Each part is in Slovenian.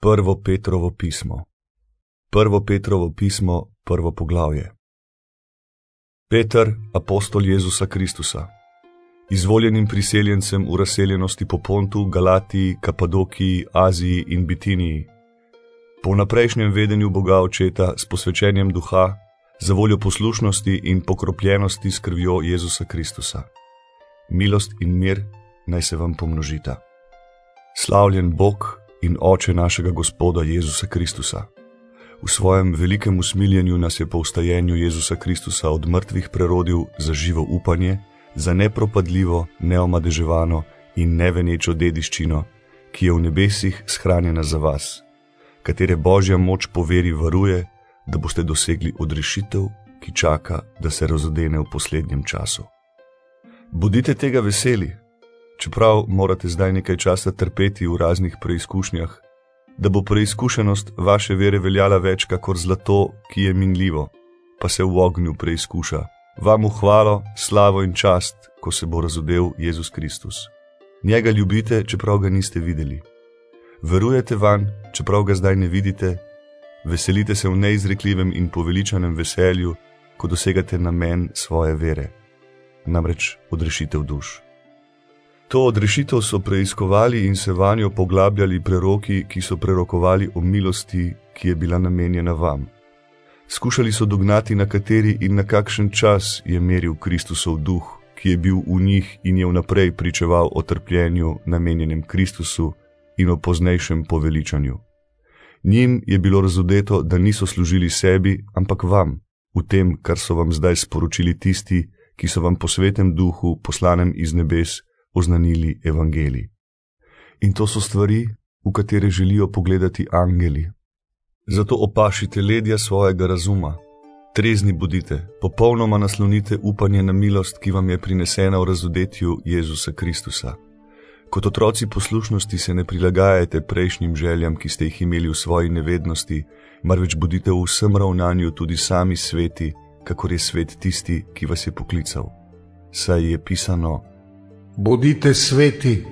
Prvo Petrovo pismo. Prvo Petrovo pismo, prvo poglavje. Peter, apostol Jezusa Kristusa, izvoljenim priseljencem v razseljenosti po Pontu, Galatiji, Kapadokiji, Aziji in Bitiniji, po vnaprejšnjem vedenju Boga Očeta s posvečenjem duha, za voljo poslušnosti in pokropljenosti s krvjo Jezusa Kristusa. Milost in mir naj se vam pomnožita. Slavljen Bog in Oče našega Gospoda Jezusa Kristusa. V svojem velikem usmiljenju nas je po vstajenju Jezusa Kristusa od mrtvih prerodil za živo upanje, za nepropadljivo, neomadeževano in nevenečo dediščino, ki je v nebesih shranjena za vas, katere Božja moč po veri varuje, da boste dosegli odrešitev, ki čaka, da se razodene v poslednjem času. Bodite tega veseli, čeprav morate zdaj nekaj časa trpeti v raznih preizkušnjah, da bo preizkušenost vaše vere veljala več kakor zlato, ki je minljivo, pa se v ognju preizkuša. Vam v hvalo, slavo in čast, ko se bo razodel Jezus Kristus. Njega ljubite, čeprav ga niste videli. Verujete vanj, čeprav ga zdaj ne vidite. Veselite se v neizrekljivem in poveličanem veselju, ko dosegate namen svoje vere, namreč odrešitev duš. To odrešitev so preiskovali in se vanjo poglabljali preroki, ki so prerokovali o milosti, ki je bila namenjena vam. Skušali so dognati, na kateri in na kakšen čas je meril Kristusov duh, ki je bil v njih in je vnaprej pričeval o trpljenju namenjenem Kristusu in o poznejšem poveličanju. Njim je bilo razodeto, da niso služili sebi, ampak vam, v tem, kar so vam zdaj sporočili tisti, ki so vam po svetem duhu, poslanem iz nebes, oznanili evangelij. In to so stvari, v katere želijo pogledati angeli. Zato opašite ledja svojega razuma, trezni bodite, popolnoma naslonite upanje na milost, ki vam je prinesena v razodetju Jezusa Kristusa. Kot otroci poslušnosti se ne prilagajajte prejšnjim željam, ki ste jih imeli v svoji nevednosti, marveč bodite v vsem ravnanju tudi sami sveti, kakor je svet tisti, ki vas je poklical. Saj je pisano: Bodite sveti,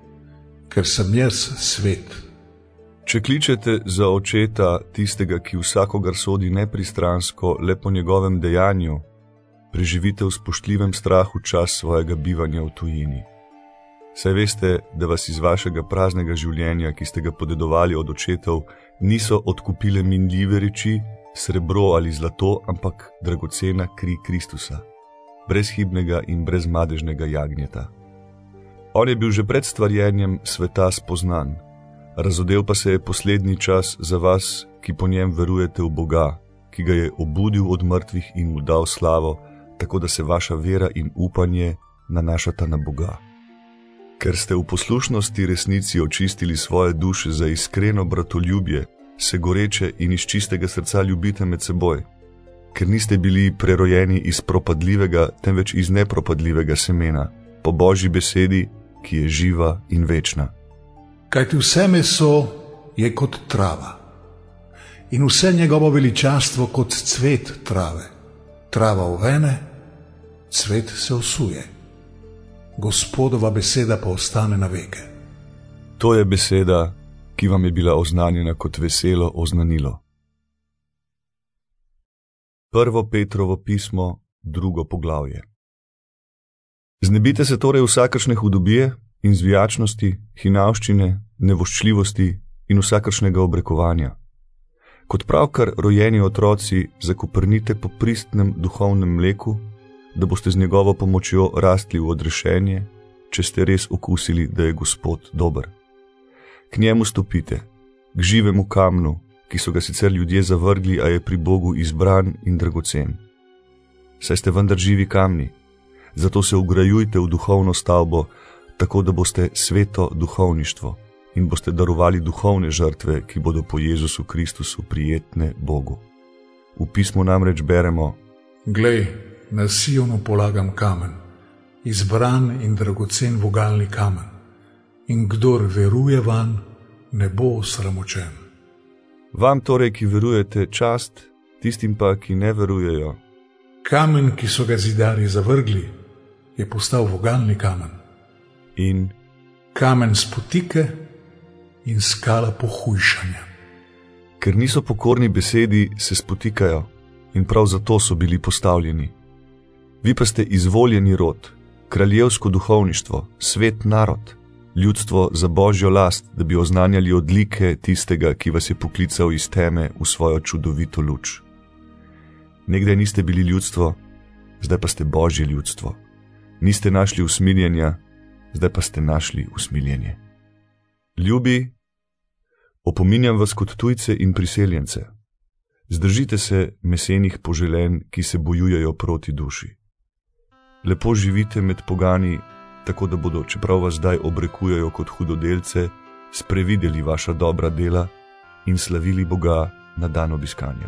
ker sem jaz svet. Če kličete za očeta tistega, ki vsakogar sodi nepristransko le po njegovem dejanju, preživite v spoštljivem strahu čas svojega bivanja v tujini. Saj veste, da vas iz vašega praznega življenja, ki ste ga podedovali od očetov, niso odkupile minljive reči, srebro ali zlato, ampak dragocena kri Kristusa, brezhibnega in brezmadežnega jagnjeta. On je bil že pred stvarjenjem sveta spoznan, razodel pa se je poslednji čas za vas, ki po njem verujete v Boga, ki ga je obudil od mrtvih in mu dal slavo, tako da se vaša vera in upanje nanašata na Boga. Ker ste v poslušnosti resnici očistili svoje duše za iskreno bratoljubje, se goreče in iz čistega srca ljubite med seboj, ker niste bili prerojeni iz propadljivega, temveč iz nepropadljivega semena, po Božji besedi, ki je živa in večna. Kajti vse meso je kot trava in vse njegovo veličastvo kot cvet trave. Trava uvene, cvet se osuje. Gospodova beseda pa ostane na veke. To je beseda, ki vam je bila oznanjena kot veselo oznanilo. Prvo Petrovo pismo, drugo poglavje. Znebite se torej vsakršne hudobije in zvijačnosti, hinavščine, nevoščljivosti in vsakršnega obrekovanja. Kot pravkar rojeni otroci zakoprnite po pristnem duhovnem mleku, da boste z njegovo pomočjo rastli v odrešenje, če ste res okusili, da je Gospod dober. K njemu stopite, k živemu kamnu, ki so ga sicer ljudje zavrgli, a je pri Bogu izbran in dragocen. Saj ste vendar živi kamni, zato se vgrajujte v duhovno stavbo, tako da boste sveto duhovništvo in boste darovali duhovne žrtve, ki bodo po Jezusu Kristusu prijetne Bogu. V pismu namreč beremo: Glej, na Sionu polagam kamen, izbran in dragocen vogalni kamen, in kdor veruje vanj, ne bo osramočen. Vam torej, ki verujete, čast, tistim pa, ki ne verujejo. Kamen, ki so ga zidarji zavrgli, je postal vogalni kamen. In kamen spotike in skala pohujšanja. Ker niso pokorni besedi, se spotikajo in prav zato so bili postavljeni. Vi pa ste izvoljeni rod, kraljevsko duhovništvo, svet narod, ljudstvo za Božjo last, da bi oznanjali odlike tistega, ki vas je poklical iz teme v svojo čudovito luč. Nekdaj niste bili ljudstvo, zdaj pa ste Božje ljudstvo. Niste našli usmiljenja, zdaj pa ste našli usmiljenje. Ljubi, opominjam vas kot tujce in priseljence. Zdržite se mesenih poželenj, ki se bojujejo proti duši. Lepo živite med pogani, tako da bodo, čeprav vas zdaj obrekujejo kot hudodelce, sprevideli vaša dobra dela in slavili Boga na dan obiskanja.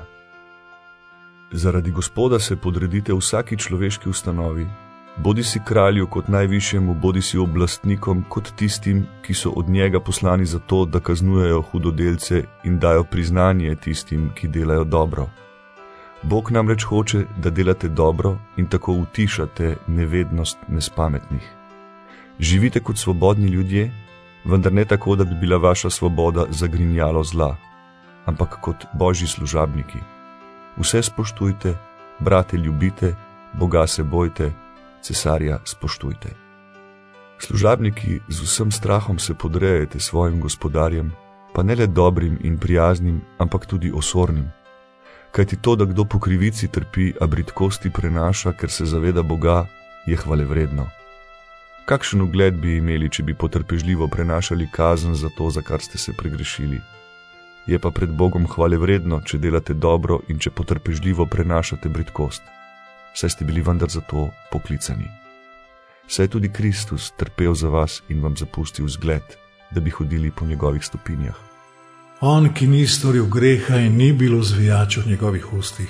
Zaradi Gospoda se podredite vsaki človeški ustanovi, bodisi kralju kot najvišjemu, bodisi oblastnikom kot tistim, ki so od njega poslani za to, da kaznujejo hudodelce in dajo priznanje tistim, ki delajo dobro. Bog namreč hoče, da delate dobro in tako utišate nevednost nespametnih. Živite kot svobodni ljudje, vendar ne tako, da bi bila vaša svoboda zagrinjalo zla, ampak kot Božji služabniki. Vse spoštujte, brate ljubite, Boga se bojte, cesarja spoštujte. Služabniki, z vsem strahom se podrejajte svojim gospodarjem, pa ne le dobrim in prijaznim, ampak tudi osornim. Kajti to, da kdo po krivici trpi, a bridkosti prenaša, ker se zaveda Boga, je hvalevredno. Kakšen ugled bi imeli, če bi potrpežljivo prenašali kazen za to, za kar ste se pregrešili? Je pa pred Bogom hvalevredno, če delate dobro in če potrpežljivo prenašate bridkost. Saj ste bili vendar za to poklicani. Saj je tudi Kristus trpel za vas in vam zapustil zgled, da bi hodili po njegovih stopinjah. On, ki ni storil greha in ni bilo zvijač v njegovih ustih.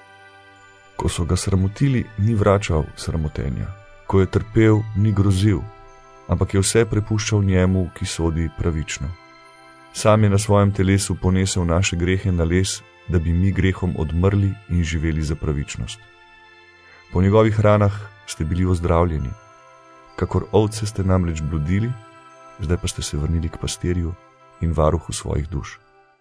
Ko so ga sramotili, ni vračal sramotenja. Ko je trpel, ni grozil, ampak je vse prepuščal njemu, ki sodi pravično. Sam je na svojem telesu ponesel naše grehe na les, da bi mi grehom odmrli in živeli za pravičnost. Po njegovih ranah ste bili ozdravljeni. Kakor ovce ste namreč bludili, zdaj pa ste se vrnili k pastirju in varuhu svojih duš.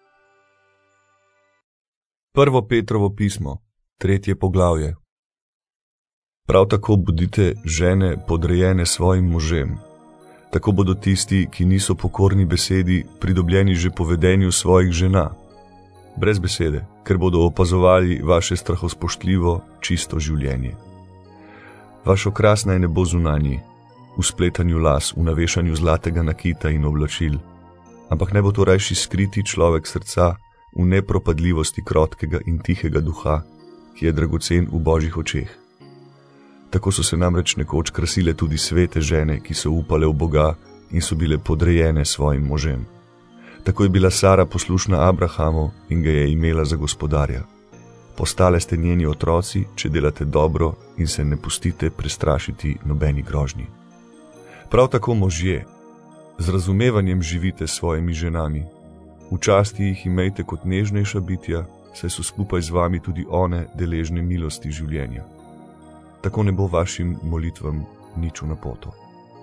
1. Petrovo pismo, 3. poglavje. Prav tako bodite žene podrejene svojim možem. Tako bodo tisti, ki niso pokorni besedi, pridobljeni že po vedenju svojih žena. Brez besede, ker bodo opazovali vaše strahospoštljivo, čisto življenje. Vaš okras naj ne bo zunanji, v spletanju las, v navešanju zlatega nakita in oblačil, ampak naj bo to rajši skriti človek srca, v nepropadljivosti krotkega in tihega duha, ki je dragocen v Božjih očeh. Tako so se namreč nekoč krasile tudi svete žene, ki so upale v Boga in so bile podrejene svojim možem. Tako je bila Sara poslušna Abrahamu in ga je imela za gospodarja. Postale ste njeni otroci, če delate dobro in se ne pustite prestrašiti nobeni grožnji. Prav tako možje, z razumevanjem živite s svojimi ženami. V časti jih imejte kot nežnejša bitja, saj so skupaj z vami tudi one deležne milosti življenja. Tako ne bo vašim molitvam nič v napoto.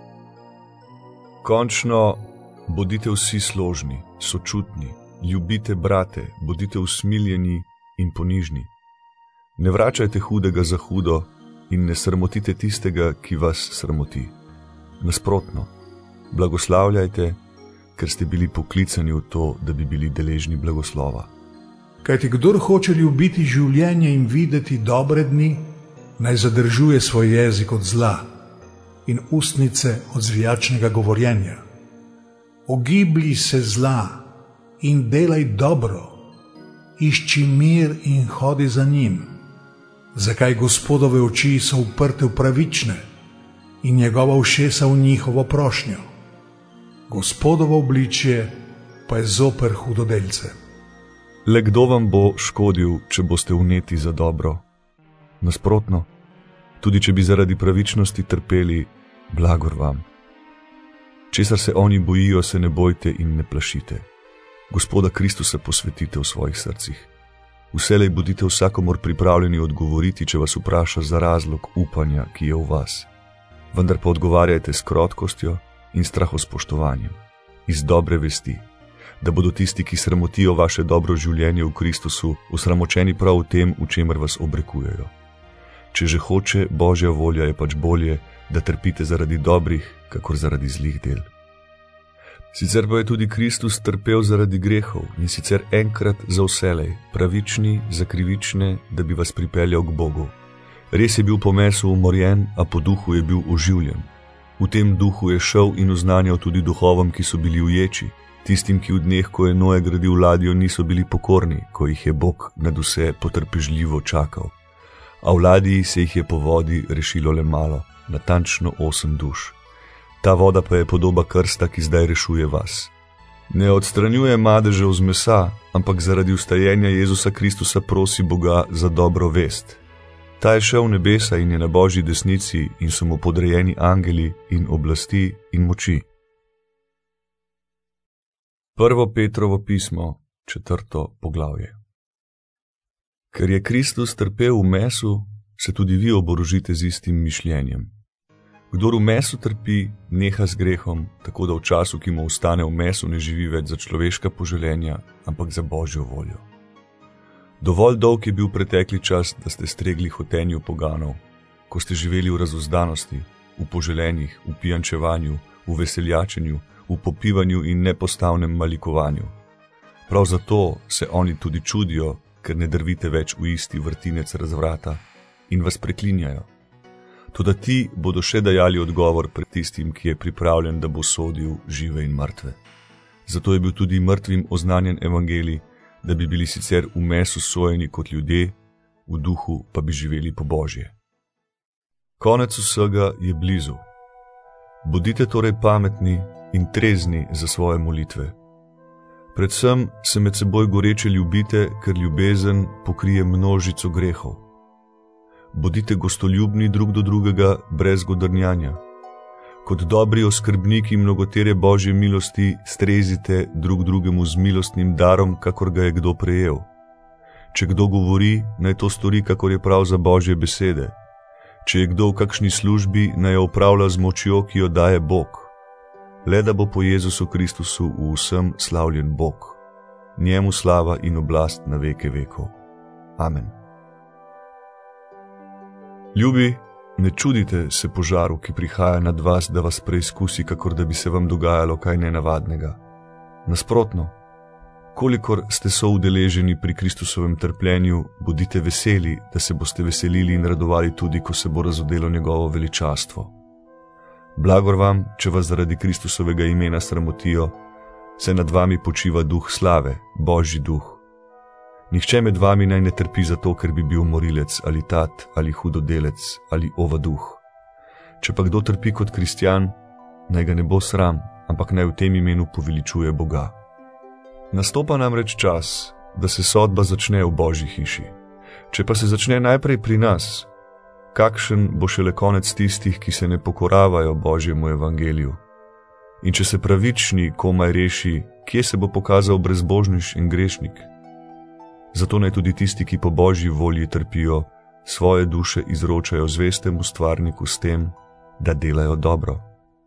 Končno, bodite vsi složni, sočutni, ljubite brate, bodite usmiljeni in ponižni. Ne vračajte hudega za hudo in ne sramotite tistega, ki vas sramoti. Nasprotno, blagoslavljajte, ker ste bili poklicani v to, da bi bili deležni blagoslova. Kajti kdor hoče ljubiti življenje in videti dobre dni, naj zadržuje svoj jezik od zla in ustnice od zvijačnega govorjenja. Ogiblji se zla in delaj dobro, išči mir in hodi za njim. Zakaj Gospodove oči so uprte v pravične in njegova ušesa v njihovo prošnjo? Gospodovo obličje pa je zoper hudodelce. Le kdo vam bo škodil, če boste vneti za dobro? Nasprotno, tudi če bi zaradi pravičnosti trpeli, blagor vam. Česar se oni bojijo, se ne bojte in ne plašite. Gospoda Kristusa posvetite v svojih srcih. Vselej bodite vsakomor pripravljeni odgovoriti, če vas vpraša za razlog upanja, ki je v vas. Vendar pa odgovarjajte s krotkostjo in strahospoštovanjem, iz dobre vesti, da bodo tisti, ki sramotijo vaše dobro življenje v Kristusu, osramočeni prav v tem, v čemer vas obrekujejo. Če že hoče Božja volja, je pač bolje, da trpite zaradi dobrih, kakor zaradi zlih del. Sicer pa je tudi Kristus trpel zaradi grehov, in sicer enkrat za vselej, pravični za krivične, da bi vas pripeljal k Bogu. Res je bil po mesu umorjen, a po duhu je bil oživljen. V tem duhu je šel in oznanjal tudi duhovom, ki so bili uječi, tistim, ki v dneh, ko je Noe gradil ladjo, niso bili pokorni, ko jih je Bog nad vse potrpežljivo čakal. A v ladji se jih je po vodi rešilo le malo, natančno 8 duš. Ta voda pa je podoba krsta, ki zdaj rešuje vas. Ne odstranjuje madežev z mesa, ampak zaradi vstajenja Jezusa Kristusa prosi Boga za dobro vest. Ta je šel v nebesa in je na Božji desnici in so mu podrejeni angeli in oblasti in moči. 1. Petrovo pismo, 4. poglavje. Ker je Kristus trpel v mesu, se tudi vi oborožite z istim mišljenjem. Kdor v mesu trpi, neha z grehom, tako da v času, ki mu ostane v mesu, ne živi več za človeška poželenja, ampak za Božjo voljo. Dovolj dolg je bil pretekli čas, da ste stregli hotenju poganov, ko ste živeli v razuzdanosti, v poželenjih, v pijančevanju, v veseljačenju, v popivanju in nepostavnem malikovanju. Prav zato se oni tudi čudijo, ker ne drvite več v isti vrtinec razvrata in vas preklinjajo. Toda ti bodo še dajali odgovor pred tistim, ki je pripravljen, da bo sodil žive in mrtve. Zato je bil tudi mrtvim oznanjen evangelij, da bi bili sicer v mesu sojeni kot ljudje, v duhu pa bi živeli po Božje. Konec vsega je blizu. Bodite torej pametni in trezni za svoje molitve. Predvsem se med seboj goreče ljubite, ker ljubezen pokrije množico grehov. Bodite gostoljubni drug do drugega brez godrnjanja. Kot dobri oskrbniki mnogotere Božje milosti strezite drug drugemu z milostnim darom, kakor ga je kdo prejel. Če kdo govori, naj to stori, kakor je prav za Božje besede. Če je kdo v kakšni službi, naj jo opravlja z močjo, ki jo daje Bog. Le da bo po Jezusu Kristusu v vsem slavljen Bog. Njemu slava in oblast na veke vekov. Amen. Ljubi, ne čudite se požaru, ki prihaja nad vas, da vas preizkusi, kakor da bi se vam dogajalo kaj nenavadnega. Nasprotno, kolikor ste soudeleženi pri Kristusovem trpljenju, bodite veseli, da se boste veselili in radovali tudi, ko se bo razodelo njegovo veličastvo. Blagor vam, če vas zaradi Kristusovega imena sramotijo, saj nad vami počiva duh slave, Božji duh. Nihče med vami naj ne trpi zato, ker bi bil morilec ali tat ali hudodelec ali ovaduh. Če pa kdo trpi kot kristjan, naj ga ne bo sram, ampak naj v tem imenu poveličuje Boga. Nastopa namreč čas, da se sodba začne v Božji hiši. Če pa se začne najprej pri nas, kakšen bo šele konec tistih, ki se ne pokoravajo Božjemu evangeliju? In če se pravični komaj reši, kje se bo pokazal brezbožniš in grešnik? Zato naj tudi tisti, ki po Božji volji trpijo, svoje duše izročajo zvestemu stvarniku s tem, da delajo dobro.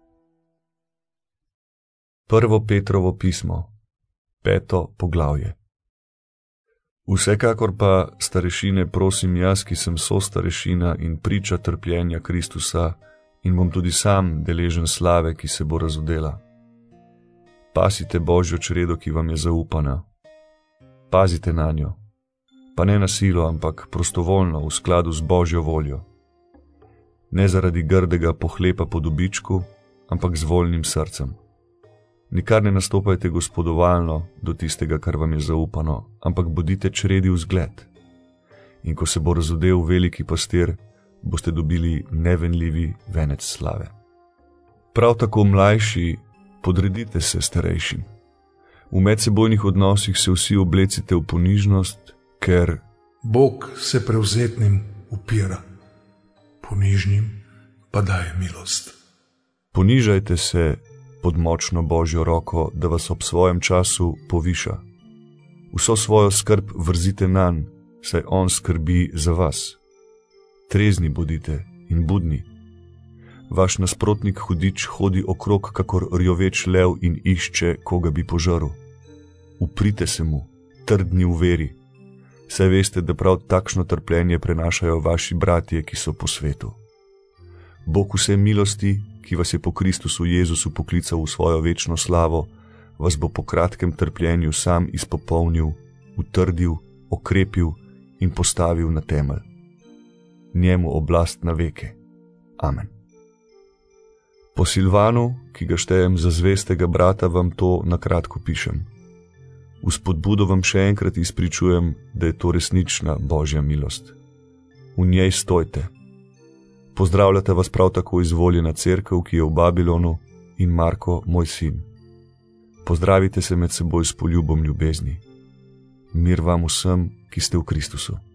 1. Petrovo pismo, 5. poglavje. Vsekakor pa, starešine, prosim jaz, ki sem starešina in priča trpljenja Kristusa, in bom tudi sam deležen slave, ki se bo razodela. Pasite Božjo čredo, ki vam je zaupana. Pazite na njo, pa ne na silo, ampak prostovoljno, v skladu z Božjo voljo. Ne zaradi grdega pohlepa po dobičku, ampak z voljnim srcem. Nikar ne nastopajte gospodovalno do tistega, kar vam je zaupano, ampak bodite čredi vzgled. In ko se bo razodel veliki pastir, boste dobili nevenljivi venec slave. Prav tako mlajši, podredite se starejšim. V medsebojnih odnosih se vsi oblecite v ponižnost, ker Bog se prevzetnim upira, ponižnim pa daje milost. Ponižajte se pod močno Božjo roko, da vas ob svojem času poviša. Vso svojo skrb vrzite nanj, saj on skrbi za vas. Trezni bodite in budni. Vaš nasprotnik hudič hodi okrog kakor rjoveč lev in išče, koga bi požrl. uprite se mu, trdni v veri, saj veste, da prav takšno trpljenje prenašajo vaši bratje, ki so po svetu. Bog vse milosti, ki vas je po Kristusu Jezusu poklical v svojo večno slavo, vas bo po kratkem trpljenju sam izpopolnil, utrdil, okrepil in postavil na temelj. Njemu oblast na veke. Amen. Po Silvanu, ki ga štejem za zvestega brata, vam to na kratko pišem. V spodbudo vam še enkrat izpričujem, da je to resnična Božja milost. V njej stojte. Pozdravljata vas prav tako izvoljena cerkev, ki je v Babilonu, in Marko, moj sin. Pozdravite se med seboj s poljubom ljubezni. Mir vam vsem, ki ste v Kristusu.